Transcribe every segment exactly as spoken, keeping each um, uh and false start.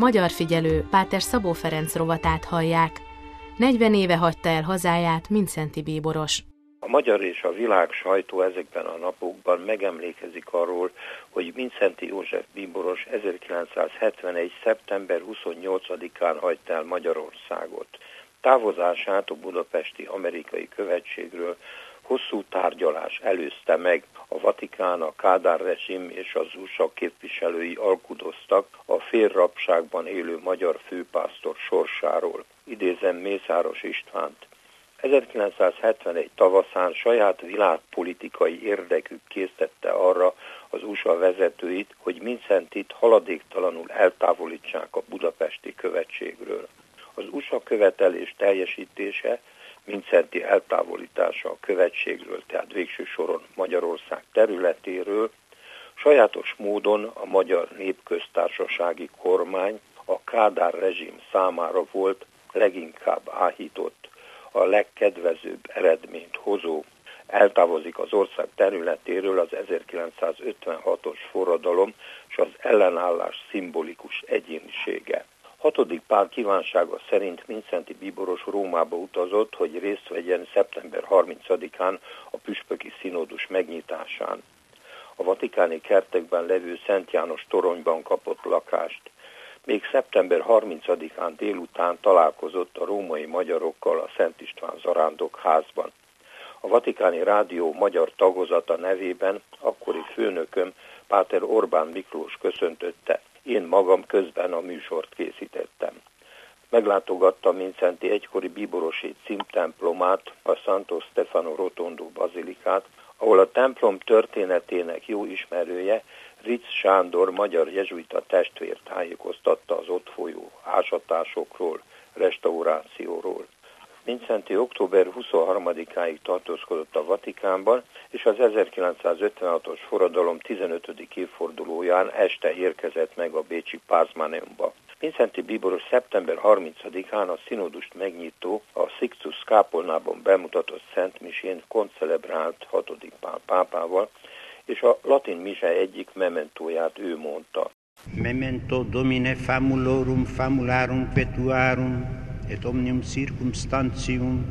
Magyar Figyelő Páter Szabó Ferenc rovatát hallják. negyven éve hagyta el hazáját Mindszenty bíboros. A magyar és a világ sajtó ezekben a napokban megemlékezik arról, hogy Mindszenty József bíboros ezerkilencszázhetvenegy. szeptember huszonnyolcadikán hagyta el Magyarországot. Távozását a budapesti amerikai követségről hosszú tárgyalás előzte meg, a Vatikán, a Kádár rezsim és az u es á képviselői alkudoztak a félrabságban élő magyar főpásztor sorsáról. Idézem Mészáros Istvánt. ezerkilencszázhetvenegy tavaszán saját világpolitikai érdekük késztette arra az u es á vezetőit, hogy Mindszentyt haladéktalanul eltávolítsák a budapesti követségről. Az u es á követelés teljesítése, Mindszenty eltávolítása a követségről, tehát végső soron Magyarország területéről, sajátos módon a Magyar Népköztársasági Kormány a Kádár rezsim számára volt leginkább áhított, a legkedvezőbb eredményt hozó. Eltávozik az ország területéről az ezerkilencszázötvenhatos forradalom és az ellenállás szimbolikus egyénisége. Hatodik Pál kívánsága szerint Mindszenty bíboros Rómába utazott, hogy részt vegyen szeptember harmincadikán a püspöki színódus megnyitásán. A vatikáni kertekben levő Szent János toronyban kapott lakást. Még szeptember harmincadikán délután találkozott a római magyarokkal a Szent István Zarándok házban. A Vatikáni Rádió magyar tagozata nevében akkori főnököm Páter Orbán Miklós köszöntötte. Én magam közben a műsort készítettem. Meglátogattam Mindszenty egykori bíborosi címtemplomát, a Santo Stefano Rotondo bazilikát, ahol a templom történetének jó ismerője, Ritz Sándor magyar jezsuita testvér tájékoztatta az ott folyó ásatásokról, restaurációról. Mindszenty október huszonharmadikáig tartózkodott a Vatikánban, és az ezerkilencszázötvenhatos forradalom tizenötödik évfordulóján este érkezett meg a bécsi Pázmáneumba. Mindszenty bíboros szeptember harmincadikán a színódust megnyitó, a Sixtus kápolnában bemutatott Szent Misén koncelebrált hatodik Pál pápával, és a latin mise egyik mementóját ő mondta. Memento Domine famulorum famularum petuarum et omnium circumstantium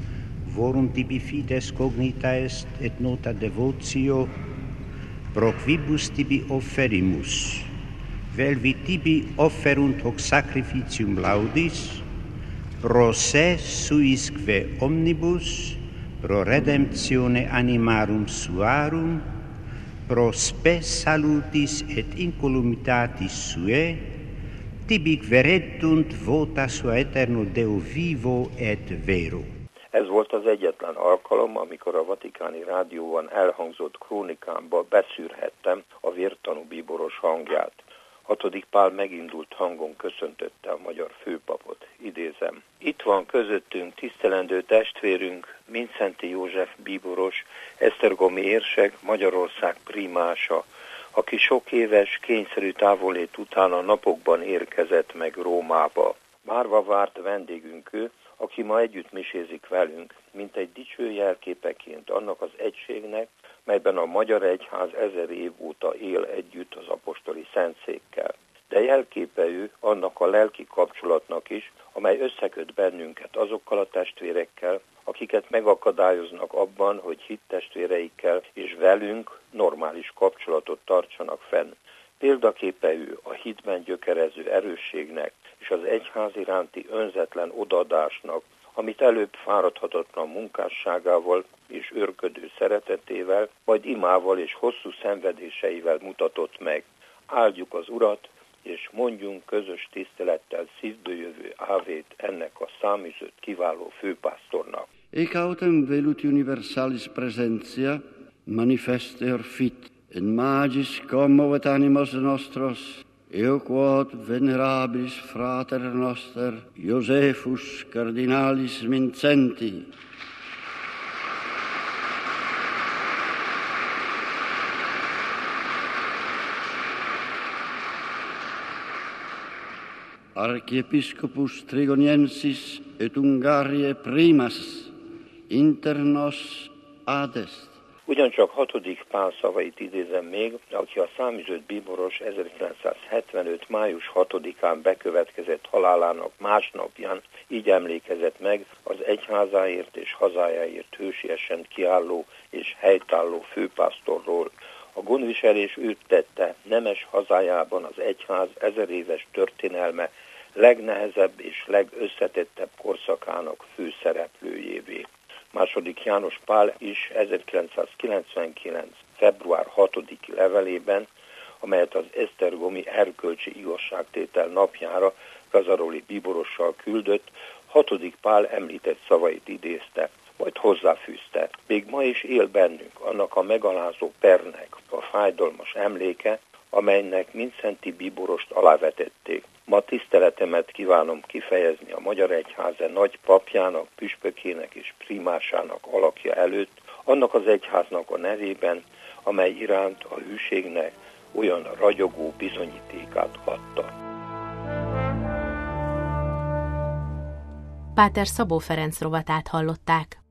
vorum tibi fides cognita est et nota devotio pro quibus tibi offerimus vel vi tibi offerunt hoc sacrificium laudis pro se suisque omnibus pro redemptione animarum suarum pro spe salutis et incolumitatis sue tibic veretunt vota sua eterno Deo vivo et vero. Ez volt az egyetlen alkalom, amikor a Vatikáni Rádióban elhangzott krónikámba beszűrhettem a vértanú bíboros hangját. Hatodik Pál megindult hangon köszöntötte a magyar főpapot. Idézem. Itt van közöttünk tisztelendő testvérünk, Mindszenty József bíboros, esztergomi érsek, Magyarország primása, aki sok éves, kényszerű távolét után a napokban érkezett meg Rómába. Várva várt vendégünk ő, aki ma együtt misézik velünk, mint egy dicső jelképeként annak az egységnek, melyben a magyar egyház ezer év óta él együtt az apostoli szentszékkel. De jelképe ő annak a lelki kapcsolatnak is, amely összeköt bennünket azokkal a testvérekkel, akiket megakadályoznak abban, hogy hittestvéreikkel és velünk normális kapcsolatot tartsanak fenn. Példaképe ő a hitben gyökerező erősségnek és az egyház iránti önzetlen odaadásnak, amit előbb fáradhatatlan munkásságával és őrködő szeretetével, majd imával és hosszú szenvedéseivel mutatott meg. Áldjuk az Urat, és mondjunk közös tisztelettel szívből ávét ennek a száműzött kiváló főpásztornak. Ec autem velut universalis presentia manifester fit, in magis commovet animos nostros, eo quod venerabilis frater noster Josephus cardinalis Mindszenty. Archiepiscopus Trigoniensis et Hungariae primas inter nos adest. Ugyancsak hatodik Pál szavait idézem még, aki a száműzött bíboros ezerkilencszázhetvenöt. május hatodikán bekövetkezett halálának másnapján így emlékezett meg az egyházáért és hazájáért hősiesen kiálló és helytálló főpásztorról. A gondviselés őt tette nemes hazájában az egyház ezer éves történelme legnehezebb és legösszetettebb korszakának főszereplőjévé. Második János Pál is ezerkilencszázkilencvenkilenc. február hatodiki levelében, amelyet az esztergomi erkölcsi igazságtétel napjára Gazaroli bíborossal küldött, hatodik Pál említett szavait idézte, majd hozzáfűzte. Még ma is él bennünk annak a megalázó pernek a fájdalmas emléke, amelynek Mindszenty bíborost alávetették. Ma tiszteletemet kívánom kifejezni a Magyar Egyház nagy papjának, püspökének és primásának alakja előtt, annak az egyháznak a nevében, amely iránt a hűségnek olyan ragyogó bizonyítékát adta. Páter Szabó Ferenc rovatát hallották.